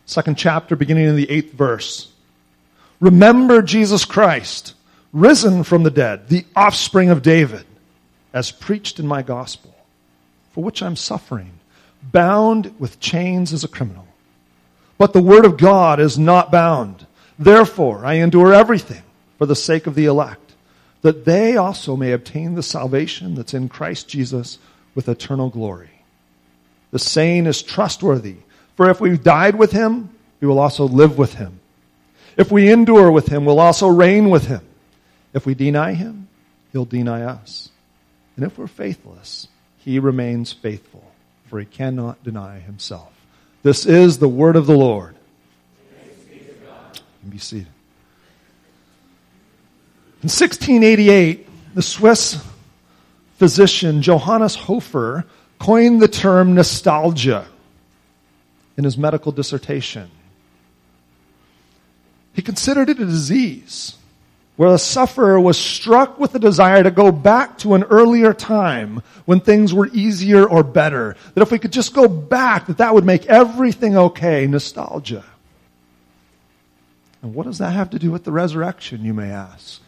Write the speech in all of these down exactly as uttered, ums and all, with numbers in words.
Second chapter, beginning in the eighth verse. Remember Jesus Christ, risen from the dead, the offspring of David, as preached in my gospel, for which I'm suffering, bound with chains as a criminal. But the word of God is not bound. Therefore, I endure everything for the sake of the elect, that they also may obtain the salvation that's in Christ Jesus with eternal glory. The saying is trustworthy, for if we've died with him, we will also live with him. If we endure with him, we'll also reign with him. If we deny him, he'll deny us. And if we're faithless, he remains faithful, for he cannot deny himself. This is the word of the Lord. You can be seated. In sixteen eighty-eight, the Swiss physician Johannes Hofer coined the term nostalgia in his medical dissertation. He considered it a disease where the sufferer was struck with the desire to go back to an earlier time when things were easier or better. That if we could just go back, that that would make everything okay. Nostalgia. And what does that have to do with the resurrection, you may ask?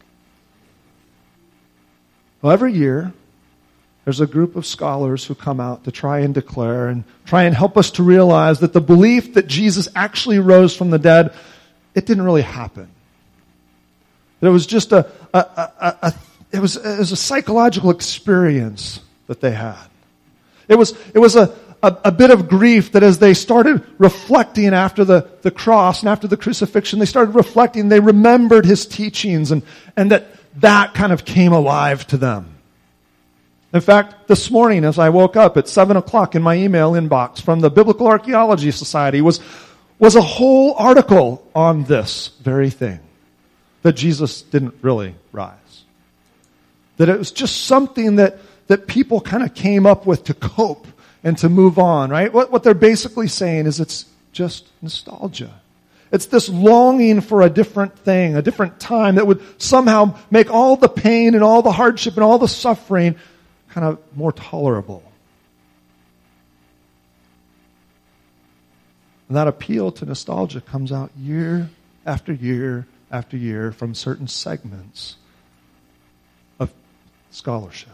Well, every year, there's a group of scholars who come out to try and declare and try and help us to realize that the belief that Jesus actually rose from the dead, it didn't really happen. That it was just a, a, a, a it was it was a psychological experience that they had. It was it was a, a, a bit of grief that as they started reflecting after the, the cross and after the crucifixion, they started reflecting, they remembered his teachings, and, and that that kind of came alive to them. In fact, this morning as I woke up at seven o'clock in my email inbox from the Biblical Archaeology Society was, was a whole article on this very thing. That Jesus didn't really rise. That it was just something that, that people kind of came up with to cope and to move on, right? What, what they're basically saying is it's just nostalgia. It's this longing for a different thing, a different time that would somehow make all the pain and all the hardship and all the suffering kind of more tolerable. And that appeal to nostalgia comes out year after year after year from certain segments of scholarship.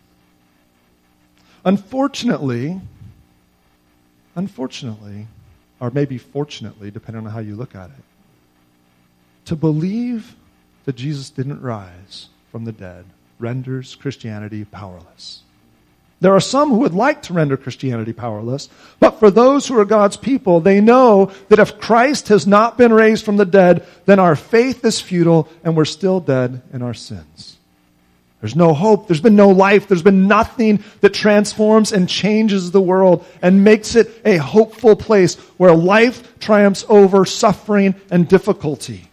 Unfortunately, unfortunately, or maybe fortunately, depending on how you look at it, to believe that Jesus didn't rise from the dead renders Christianity powerless. There are some who would like to render Christianity powerless, but for those who are God's people, they know that if Christ has not been raised from the dead, then our faith is futile and we're still dead in our sins. There's no hope, there's been no life, there's been nothing that transforms and changes the world and makes it a hopeful place where life triumphs over suffering and difficulty.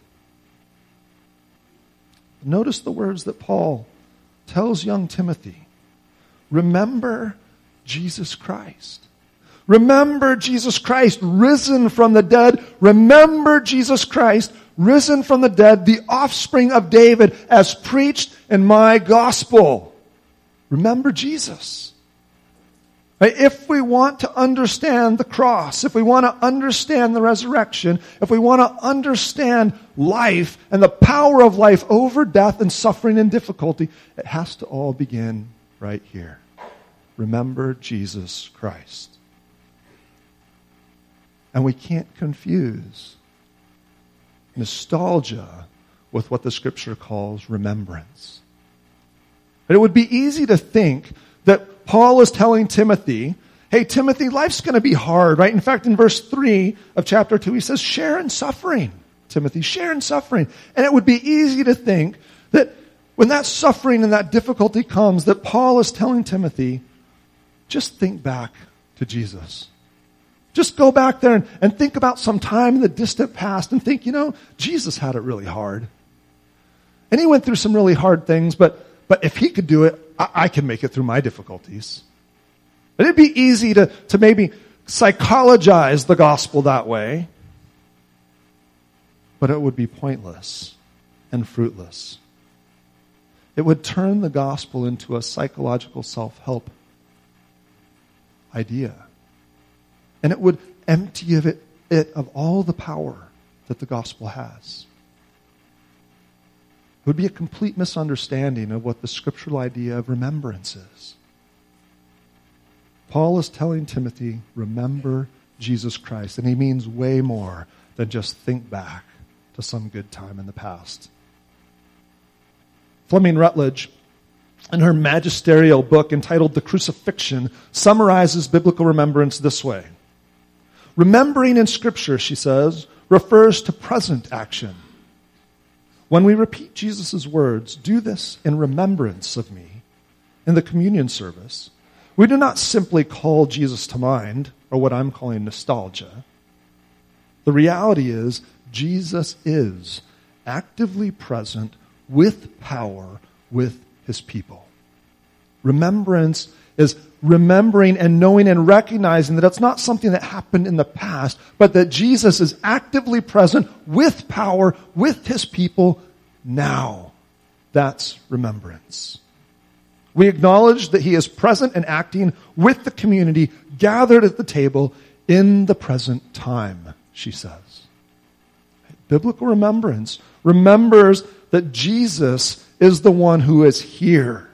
Notice the words that Paul tells young Timothy. Remember Jesus Christ. Remember Jesus Christ, risen from the dead. Remember Jesus Christ, risen from the dead, the offspring of David, as preached in my gospel. Remember Jesus. If we want to understand the cross, if we want to understand the resurrection, if we want to understand life and the power of life over death and suffering and difficulty, it has to all begin right here. Remember Jesus Christ. And we can't confuse nostalgia with what the Scripture calls remembrance. But it would be easy to think that Paul is telling Timothy, hey, Timothy, life's going to be hard, right? In fact, in verse three of chapter two, he says, share in suffering, Timothy, share in suffering. And it would be easy to think that when that suffering and that difficulty comes, that Paul is telling Timothy, just think back to Jesus. Just go back there and, and think about some time in the distant past and think, you know, Jesus had it really hard. And he went through some really hard things, but, but if he could do it, I, I can make it through my difficulties. But it'd be easy to, to maybe psychologize the gospel that way, but it would be pointless and fruitless. It would turn the gospel into a psychological self-help idea. And it would empty of it it of all the power that the gospel has. It would be a complete misunderstanding of what the scriptural idea of remembrance is. Paul is telling Timothy, remember Jesus Christ. And he means way more than just think back to some good time in the past. Fleming Rutledge, in her magisterial book entitled The Crucifixion, summarizes biblical remembrance this way. Remembering in Scripture, she says, refers to present action. When we repeat Jesus' words, do this in remembrance of me, in the communion service, we do not simply call Jesus to mind, or what I'm calling nostalgia. The reality is, Jesus is actively present with power with his people. Remembrance is remembering and knowing and recognizing that it's not something that happened in the past, but that Jesus is actively present with power with his people now. That's remembrance. We acknowledge that he is present and acting with the community gathered at the table in the present time, she says. Biblical remembrance remembers that Jesus is the one who is here.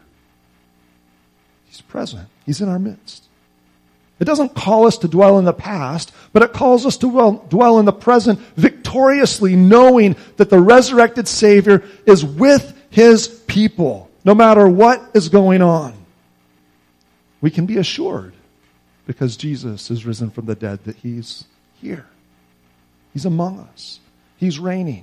He's present. He's in our midst. It doesn't call us to dwell in the past, but it calls us to dwell, dwell in the present victoriously, knowing that the resurrected Savior is with his people, no matter what is going on. We can be assured, because Jesus is risen from the dead, that he's here. He's among us. He's reigning.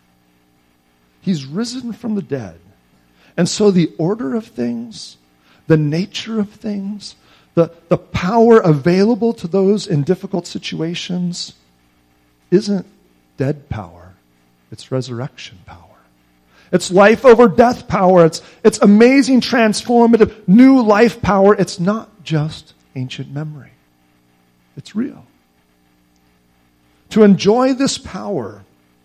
He's risen from the dead. And so the order of things, the nature of things, the, the power available to those in difficult situations isn't dead power. It's resurrection power. It's life over death power. It's, it's amazing, transformative, new life power. It's not just ancient memory. It's real. To enjoy this power,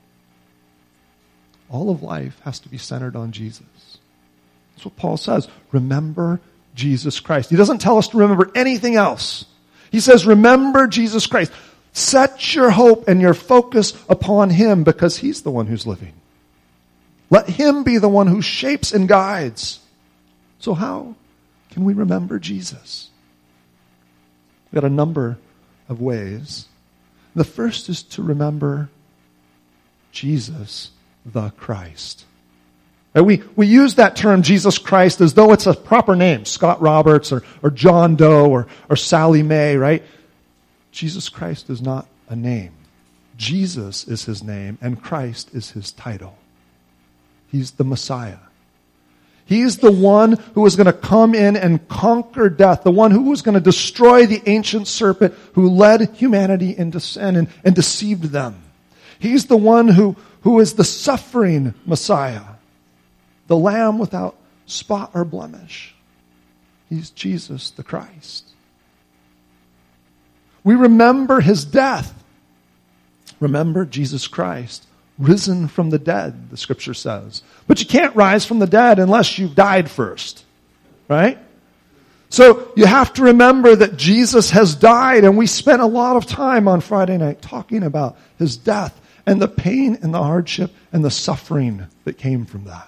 all of life has to be centered on Jesus. That's what Paul says. Remember Jesus Christ. He doesn't tell us to remember anything else. He says, remember Jesus Christ. Set your hope and your focus upon him, because he's the one who's living. Let him be the one who shapes and guides. So how can we remember Jesus? We've got a number of ways. The first is to remember Jesus the Christ. And we, we use that term, Jesus Christ, as though it's a proper name. Scott Roberts or, or John Doe or, or Sally Mae, right? Jesus Christ is not a name. Jesus is his name, and Christ is his title. He's the Messiah. He's the one who is going to come in and conquer death, the one who was going to destroy the ancient serpent who led humanity into sin and, and deceived them. He's the one who, who is the suffering Messiah, the Lamb without spot or blemish. He's Jesus the Christ. We remember his death. Remember Jesus Christ, risen from the dead, the scripture says. But you can't rise from the dead unless you've died first, right? So you have to remember that Jesus has died, and we spent a lot of time on Friday night talking about his death and the pain and the hardship and the suffering that came from that.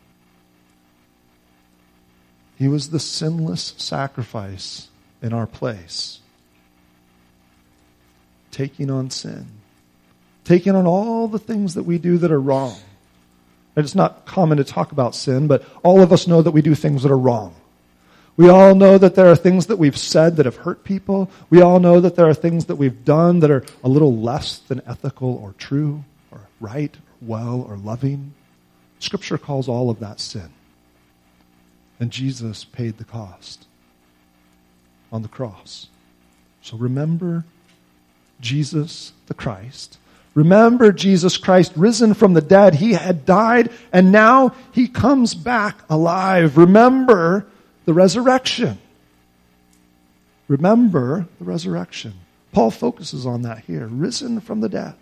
He was the sinless sacrifice in our place, taking on sin, taking on all the things that we do that are wrong. And it's not common to talk about sin, but all of us know that we do things that are wrong. We all know that there are things that we've said that have hurt people. We all know that there are things that we've done that are a little less than ethical or true or right or well or loving. Scripture calls all of that sin. And Jesus paid the cost on the cross. So remember Jesus the Christ. Remember Jesus Christ risen from the dead. He had died, and now he comes back alive. Remember the resurrection. Remember the resurrection. Paul focuses on that here. Risen from the dead.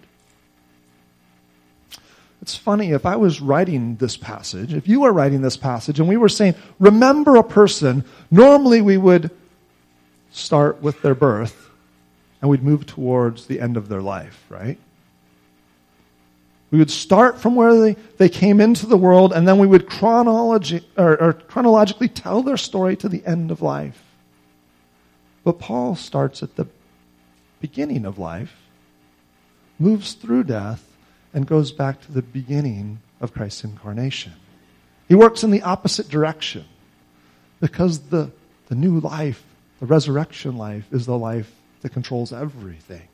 It's funny, if I was writing this passage, if you were writing this passage, and we were saying, remember a person, normally we would start with their birth and we'd move towards the end of their life, right? We would start from where they, they came into the world, and then we would chronology, or, or chronologically tell their story to the end of life. But Paul starts at the beginning of life, moves through death, and goes back to the beginning of Christ's incarnation. He works in the opposite direction because the, the new life, the resurrection life, is the life that controls everything.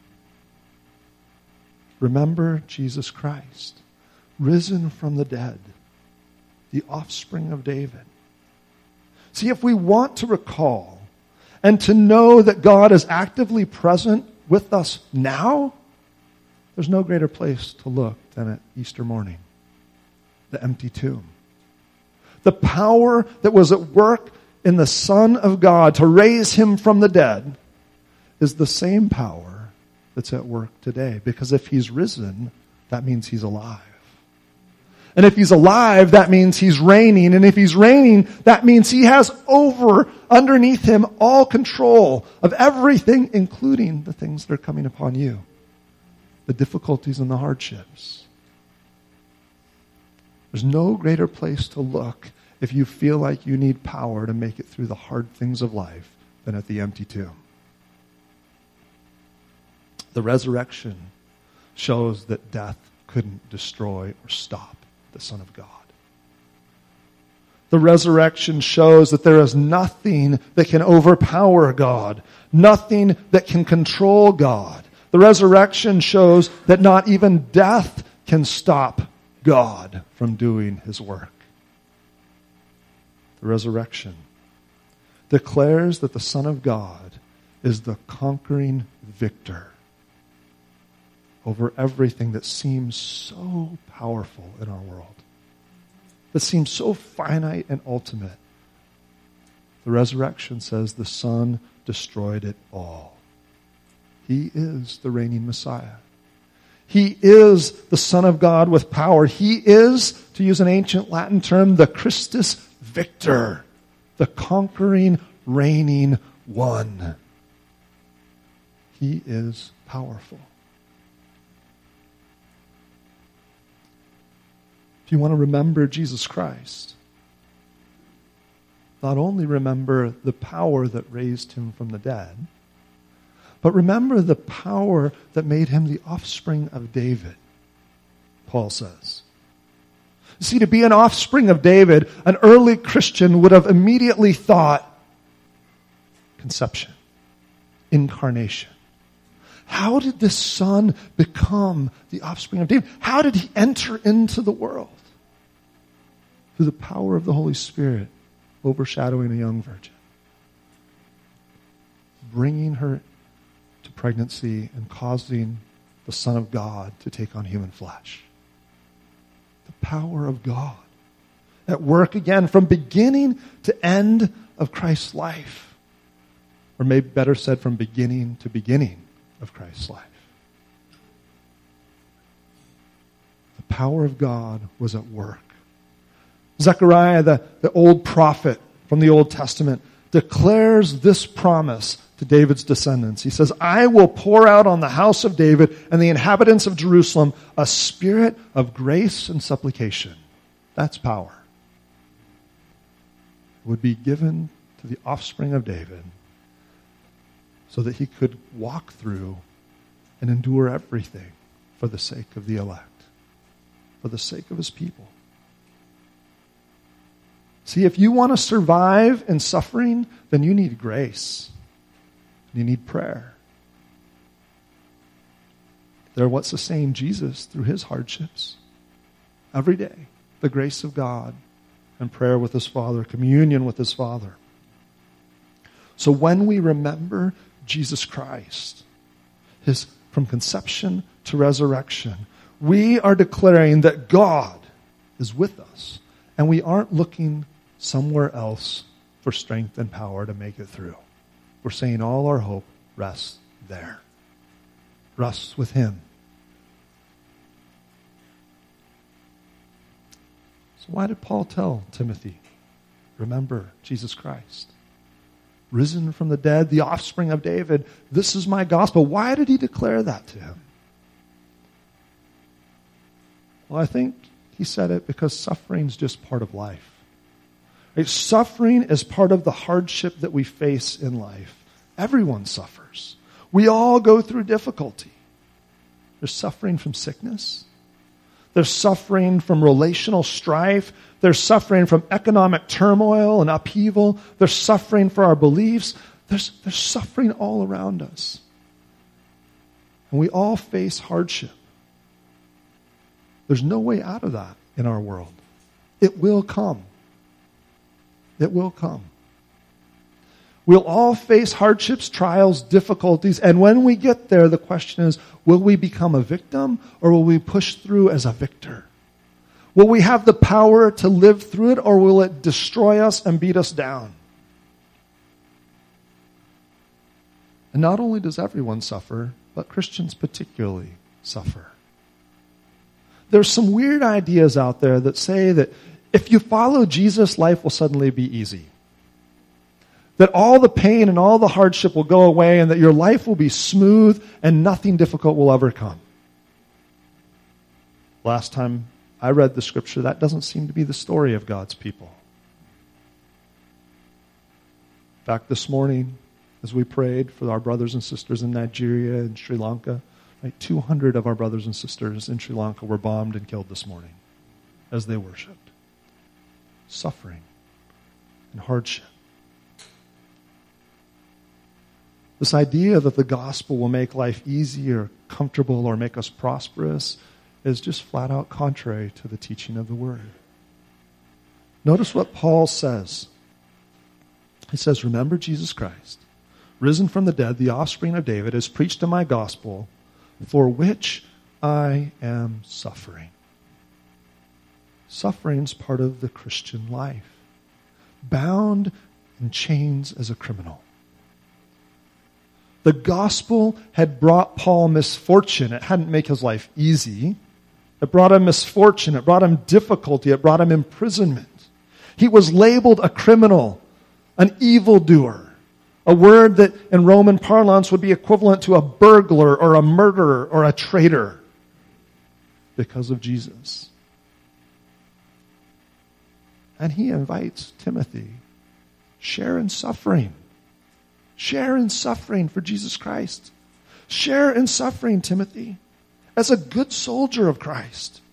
Remember Jesus Christ, risen from the dead, the offspring of David. See, if we want to recall and to know that God is actively present with us now, there's no greater place to look than at Easter morning, the empty tomb. The power that was at work in the Son of God to raise him from the dead is the same power that's at work today. Because if he's risen, that means he's alive. And if he's alive, that means he's reigning. And if he's reigning, that means he has over, underneath him, all control of everything, including the things that are coming upon you. The difficulties and the hardships. There's no greater place to look if you feel like you need power to make it through the hard things of life than at the empty tomb. The resurrection shows that death couldn't destroy or stop the Son of God. The resurrection shows that there is nothing that can overpower God, nothing that can control God. The resurrection shows that not even death can stop God from doing his work. The resurrection declares that the Son of God is the conquering victor over everything that seems so powerful in our world, that seems so finite and ultimate. The resurrection says the Son destroyed it all. He is the reigning Messiah. He is the Son of God with power. He is, to use an ancient Latin term, the Christus Victor, the conquering, reigning one. He is powerful. If you want to remember Jesus Christ, not only remember the power that raised him from the dead, but remember the power that made him the offspring of David, Paul says. You see, to be an offspring of David, an early Christian would have immediately thought conception, incarnation. How did this son become the offspring of David? How did he enter into the world? Through the power of the Holy Spirit overshadowing a young virgin, bringing her to pregnancy and causing the Son of God to take on human flesh. The power of God at work again from beginning to end of Christ's life. Or maybe better said, from beginning to beginning of Christ's life. The power of God was at work. Zechariah, the, the old prophet from the Old Testament, declares this promise to David's descendants. He says, I will pour out on the house of David and the inhabitants of Jerusalem a spirit of grace and supplication. That's power. It would be given to the offspring of David so that he could walk through and endure everything for the sake of the elect, for the sake of his people. See, if you want to survive in suffering, then you need grace. You need prayer. They're what sustained Jesus through his hardships. Every day, the grace of God and prayer with his Father, communion with his Father. So when we remember Jesus Christ, his from conception to resurrection, we are declaring that God is with us, and we aren't looking somewhere else for strength and power to make it through. We're saying all our hope rests there. Rests with him. So why did Paul tell Timothy, remember Jesus Christ? risen from the dead, the offspring of David. This is my gospel. Why did he declare that to him? Well, I think he said it because suffering is just part of life. Right? Suffering is part of the hardship that we face in life. Everyone suffers. We all go through difficulty. There's suffering from sickness. There's suffering from relational strife. There's suffering from economic turmoil and upheaval. There's suffering for our beliefs. There's, there's suffering all around us. And we all face hardship. There's no way out of that in our world. It will come. It will come. We'll all face hardships, trials, difficulties, and when we get there, the question is, will we become a victim or will we push through as a victor? Will we have the power to live through it or will it destroy us and beat us down? And not only does everyone suffer, but Christians particularly suffer. There's some weird ideas out there that say that if you follow Jesus, life will suddenly be easy. That all the pain and all the hardship will go away and that your life will be smooth and nothing difficult will ever come. Last time I read the scripture, that doesn't seem to be the story of God's people. In fact, this morning, as we prayed for our brothers and sisters in Nigeria and Sri Lanka, right, two hundred of our brothers and sisters in Sri Lanka were bombed and killed this morning as they worshiped. Suffering and hardship. This idea that the gospel will make life easy or comfortable or make us prosperous is just flat out contrary to the teaching of the word. Notice what Paul says. He says, remember Jesus Christ, risen from the dead, the offspring of David, has preached in my gospel, for which I am suffering. Suffering is part of the Christian life. Bound in chains as a criminal. The gospel had brought Paul misfortune. It hadn't made his life easy. It brought him misfortune. It brought him difficulty. It brought him imprisonment. He was labeled a criminal, an evildoer, a word that in Roman parlance would be equivalent to a burglar or a murderer or a traitor because of Jesus. And he invites Timothy, share in suffering. Share in suffering for Jesus Christ. Share in suffering, Timothy, as a good soldier of Christ.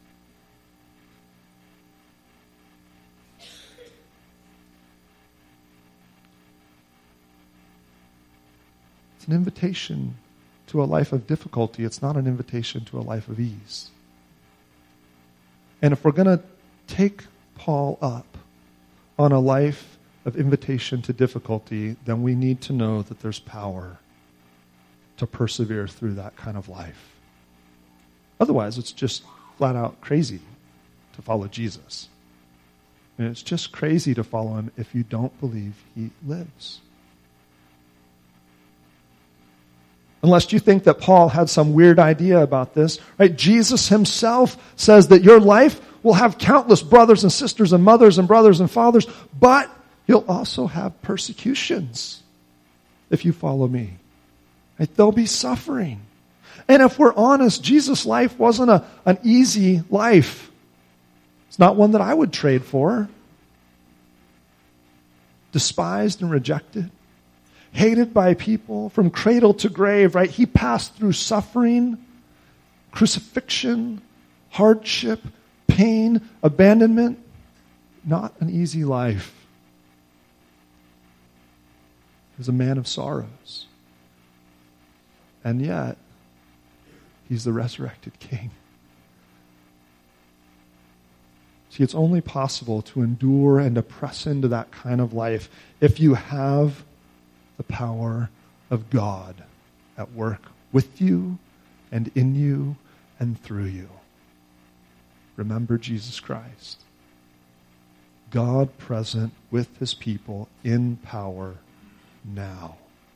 It's an invitation to a life of difficulty. It's not an invitation to a life of ease. And if we're going to take Paul up on a life of invitation to difficulty, then we need to know that there's power to persevere through that kind of life. Otherwise, it's just flat out crazy to follow Jesus. And it's just crazy to follow him if you don't believe he lives. Unless you think that Paul had some weird idea about this, right? Jesus himself says that your life will have countless brothers and sisters and mothers and brothers and fathers, but you'll also have persecutions if you follow me. Right? There'll be suffering. And if we're honest, Jesus' life wasn't a, an easy life. It's not one that I would trade for. Despised and rejected. Hated by people from cradle to grave, right? He passed through suffering, crucifixion, hardship, pain, abandonment. Not an easy life. He was a man of sorrows. And yet, he's the resurrected King. See, it's only possible to endure and to press into that kind of life if you have the power of God at work with you and in you and through you. Remember Jesus Christ. God present with his people in power now.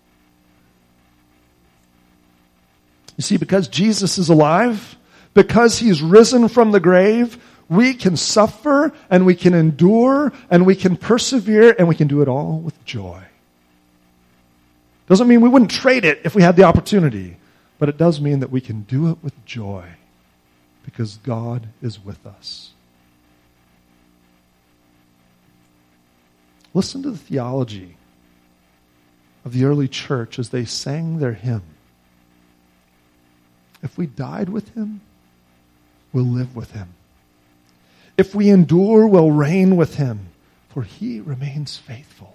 You see, because Jesus is alive, because he's risen from the grave, we can suffer and we can endure and we can persevere and we can do it all with joy. Doesn't mean we wouldn't trade it if we had the opportunity, but it does mean that we can do it with joy because God is with us. Listen to the theology of the early church as they sang their hymn. If we died with him, we'll live with him. If we endure, we'll reign with him, for he remains faithful.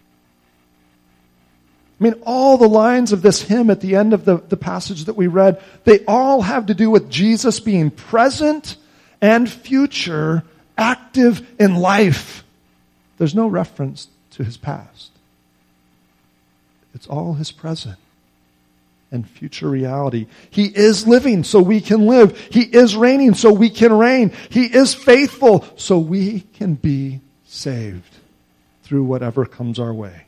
I mean, all the lines of this hymn at the end of the, the passage that we read, they all have to do with Jesus being present and future, active in life. There's no reference to his past. It's all his present and future reality. He is living so we can live. He is reigning so we can reign. He is faithful so we can be saved through whatever comes our way.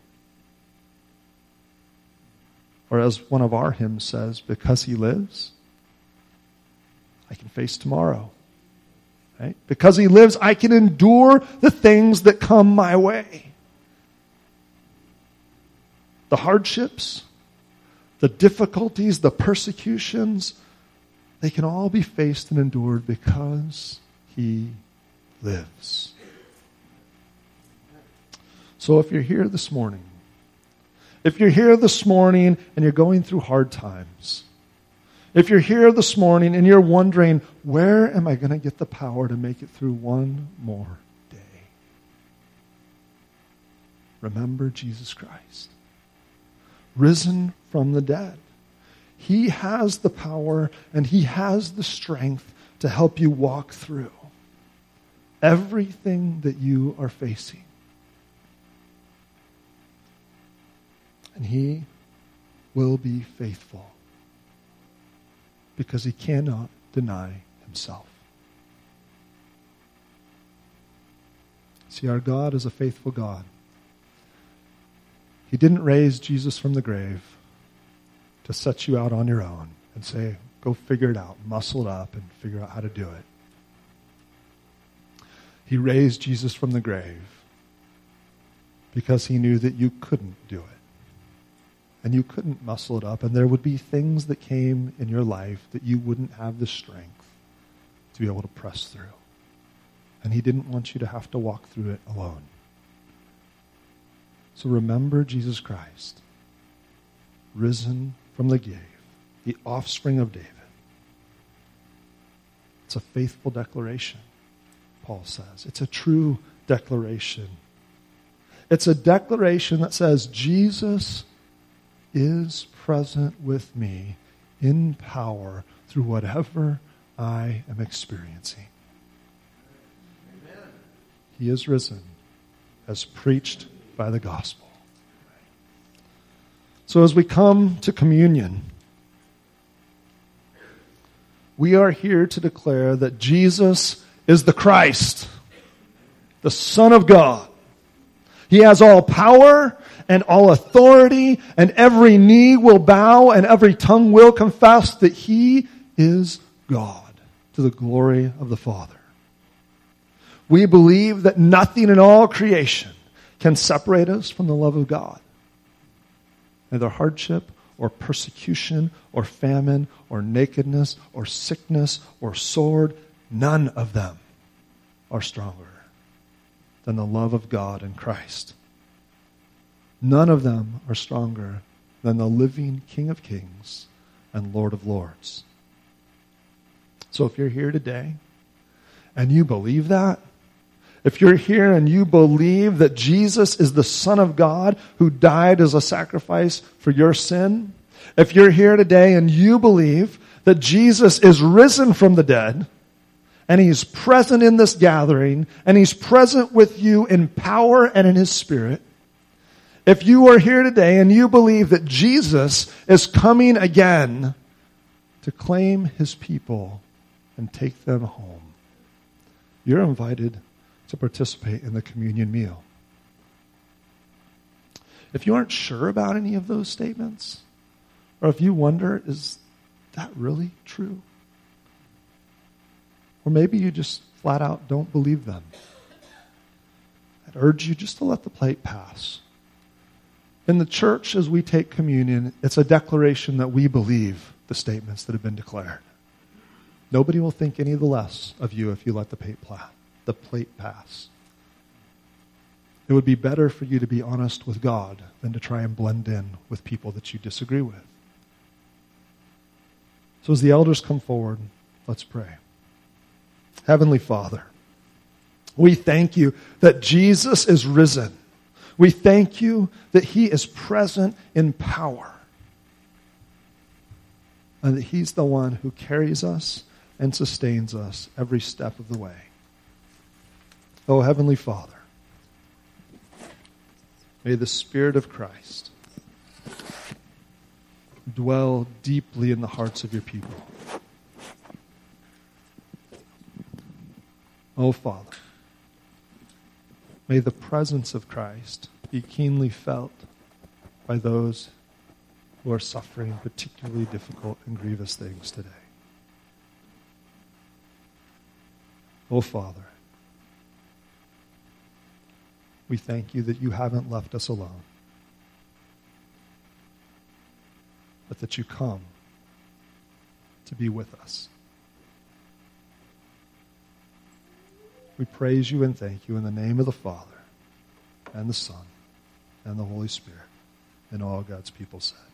Or as one of our hymns says, because he lives, I can face tomorrow. Right? Because he lives, I can endure the things that come my way. The hardships, the difficulties, the persecutions, they can all be faced and endured because he lives. So if you're here this morning, if you're here this morning and you're going through hard times, if you're here this morning and you're wondering, where am I going to get the power to make it through one more day? Remember Jesus Christ, risen from the dead. He has the power and he has the strength to help you walk through everything that you are facing. And he will be faithful because he cannot deny himself. See, our God is a faithful God. He didn't raise Jesus from the grave to set you out on your own and say, go figure it out, muscle it up and figure out how to do it. He raised Jesus from the grave because he knew that you couldn't do it. And you couldn't muscle it up, and there would be things that came in your life that you wouldn't have the strength to be able to press through. And he didn't want you to have to walk through it alone. So remember Jesus Christ, risen from the grave, the offspring of David. It's a faithful declaration, Paul says. It's a true declaration. It's a declaration that says, Jesus is present with me in power through whatever I am experiencing. Amen. He is risen as preached by the gospel. So as we come to communion, we are here to declare that Jesus is the Christ, the Son of God. He has all power and all authority, and every knee will bow and every tongue will confess that he is God, to the glory of the Father. We believe that nothing in all creation can separate us from the love of God. Neither hardship or persecution or famine or nakedness or sickness or sword, none of them are stronger than the love of God in Christ. None of them are stronger than the living King of Kings and Lord of Lords. So if you're here today and you believe that, if you're here and you believe that Jesus is the Son of God who died as a sacrifice for your sin, if you're here today and you believe that Jesus is risen from the dead, and he's present in this gathering, and he's present with you in power and in his Spirit, if you are here today and you believe that Jesus is coming again to claim his people and take them home, you're invited to participate in the communion meal. If you aren't sure about any of those statements, or if you wonder, is that really true? Or maybe you just flat out don't believe them, I'd urge you just to let the plate pass In the church, as we take communion, it's a declaration that we believe the statements that have been declared. Nobody will think any the less of you if you let the plate, the plate pass. It would be better for you to be honest with God than to try and blend in with people that you disagree with. So as the elders come forward, let's pray. Heavenly Father, we thank you that Jesus is risen. We thank you that he is present in power. And that he's the one who carries us and sustains us every step of the way. Oh, Heavenly Father, may the Spirit of Christ dwell deeply in the hearts of your people. Oh, Father, may the presence of Christ be keenly felt by those who are suffering particularly difficult and grievous things today. Oh, Father, we thank you that you haven't left us alone, but that you come to be with us. We praise you and thank you in the name of the Father, and the Son, and the Holy Spirit, and all God's people said.